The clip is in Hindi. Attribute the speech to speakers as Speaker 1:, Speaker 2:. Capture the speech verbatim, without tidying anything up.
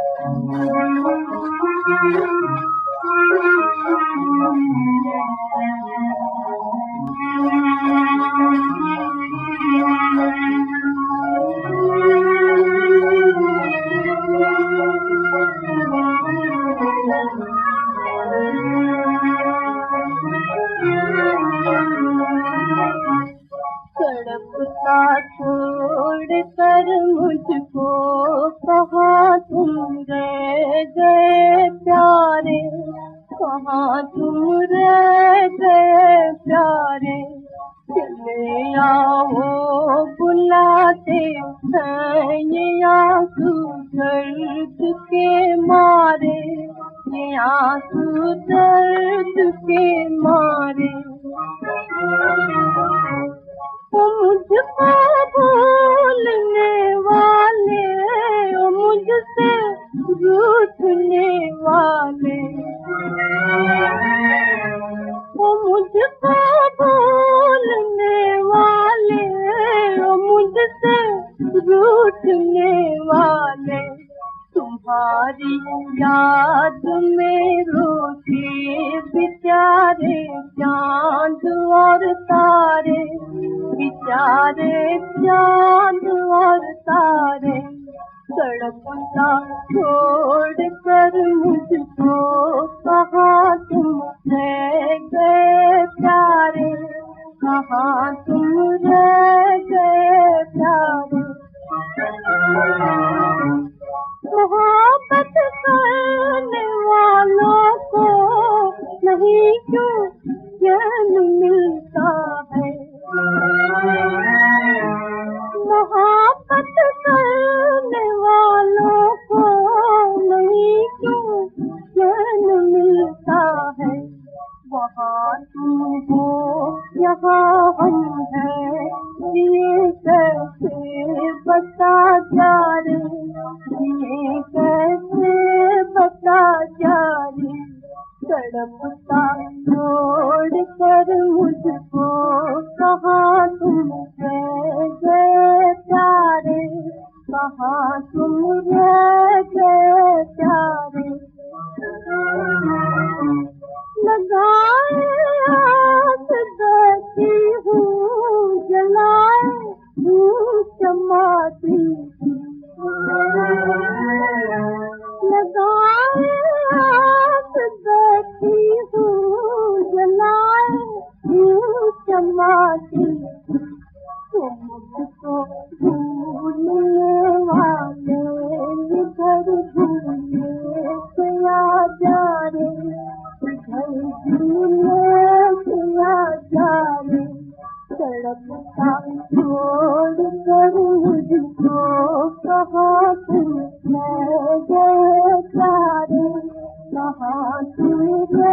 Speaker 1: तड़पता छोड़ कर मुझको कहाँ तुम रह गए प्यारे, कहाँ तुम रह गए प्यारे। चले आओ बुलाते हैं ये आंसू दर्द के मारे, ये आंसू दर्द के मारे। ओ मुझको भूलने वाले, ओ मुझसे रूठने वाले, ओ मुझको भूलने वाले, ओ मुझसे रूठने वाले। तुम्हारी याद में रोते बेचारे चांद और तारे, बेचारे चांद और तारे। तड़पता छोड़ कर मुझको कहाँ तुम रह गए प्यारे, कहाँ तुम रह गए प्यारे। मोहब्बत करने वालों को नहीं क्यों चैन मिलता है, मोहब्बत करने वालों को नहीं क्यों चैन मिलता है। वहाँ तुम हो यहाँ हम हैं, ये कैसे बता जा रे, ये कैसे बता जा रे। तड़पता छोड़ कर मुझको कहाँ तुम रह गए प्यारे, कहाँ तुम रह गए प्यारे। लगाए आस देती हूँ, जलाए हूँ चमाती, लगाए आस देती हूँ, जलाए हूँ चमाती। तुम मुझको भूलने वाले इधर भूले क्या जा रे, इधर भूले क्या जा रे। तड़पता छोड़ कर मुझको कहाँ तुम रह गए प्यारे, कहाँ तुम